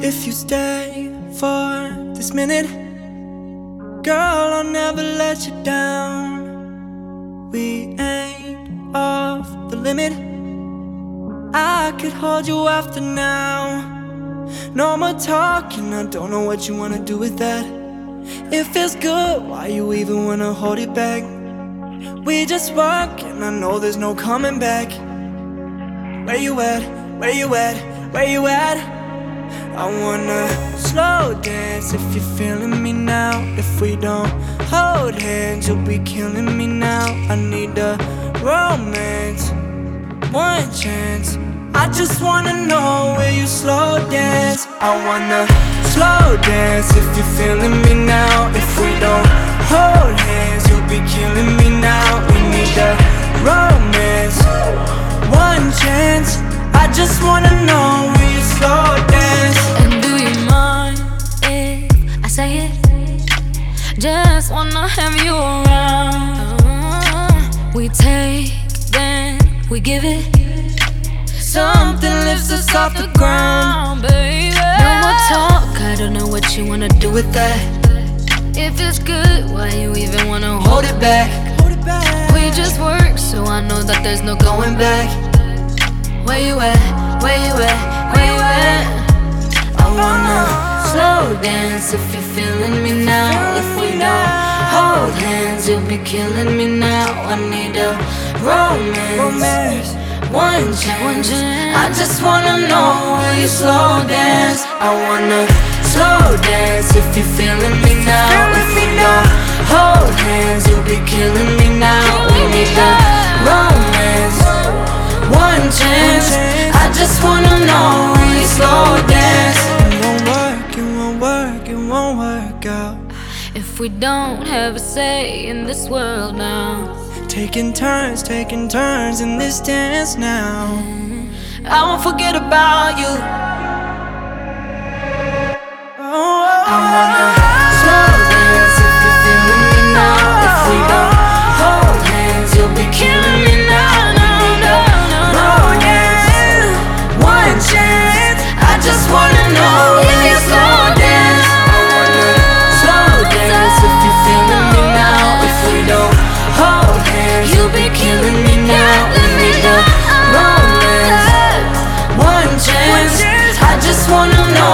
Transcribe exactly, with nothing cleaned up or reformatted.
If you stay for this minute, girl, I'll never let you down. We ain't off the limit. I could hold you after now. No more talking, I don't know what you wanna do with that. It feels good, why you even wanna hold it back? We just work and I know there's no coming back. Where you at, where you at, where you at? I wanna slow dance if you're feeling me now. If we don't hold hands, you'll be killing me now. I need a romance, one chance. I just wanna know where you slow dance. I wanna slow dance if you're feeling me now. If we don't hold hands, you'll be killing me now. We need a romance, one chance. I just wanna know where you slow dance. And do you mind if I say it? Just wanna have you around. We take, then we give it. Something lifts us off the ground, baby. No more talk, I don't know what you wanna do with that. If it's good, why you even wanna hold it back? We just work, so I know that there's no going back. Where you at, where you at, where you at? I wanna slow dance if you're feeling me now. If we don't hold hands, you'll be killing me now. I need a romance, one chance. I just wanna know where you slow dance. I wanna slow dance if you're feeling me now. If we don't hold hands, you'll be killing me now. We need a romance, one chance. I just wanna know where you slow dance. It won't work, it won't work, it won't work out if we don't have a say in this world now. Taking turns, taking turns in this dance now. I won't forget about you. Oh, I wanna slow dance if you're feeling me now. If we don't hold hands, you'll be killing me now. No, no, no, no. One chance. I just wanna know if you slow dance. I wanna slow dance if you're feeling me now. If we don't hold hands, you'll be killing me now. we need a romance, one chance. I just wanna know